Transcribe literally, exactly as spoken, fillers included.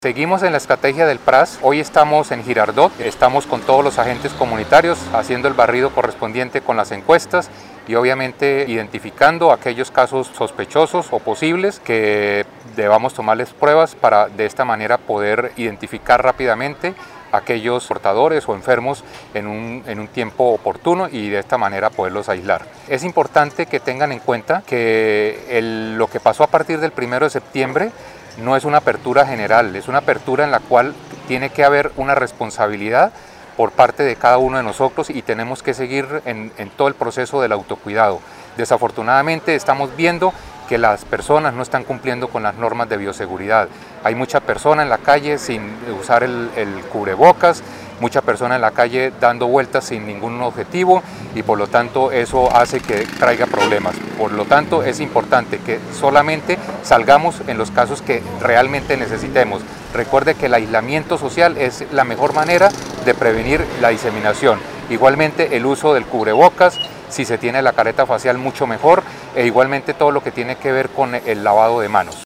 Seguimos en la estrategia del P R A S. Hoy estamos en Girardot, estamos con todos los agentes comunitarios haciendo el barrido correspondiente con las encuestas y obviamente identificando aquellos casos sospechosos o posibles que debamos tomarles pruebas para de esta manera poder identificar rápidamente aquellos portadores o enfermos en un, en un tiempo oportuno y de esta manera poderlos aislar. Es importante que tengan en cuenta que el, lo que pasó a partir del primero de septiembre no es una apertura general, es una apertura en la cual tiene que haber una responsabilidad por parte de cada uno de nosotros y tenemos que seguir en, en todo el proceso del autocuidado. Desafortunadamente estamos viendo que las personas no están cumpliendo con las normas de bioseguridad. Hay mucha persona en la calle sin usar el, el cubrebocas, mucha persona en la calle dando vueltas sin ningún objetivo y por lo tanto eso hace que traiga problemas. Por lo tanto es importante que solamente salgamos en los casos que realmente necesitemos. Recuerde que el aislamiento social es la mejor manera de prevenir la diseminación. Igualmente el uso del cubrebocas, si se tiene la careta facial mucho mejor, e igualmente todo lo que tiene que ver con el lavado de manos.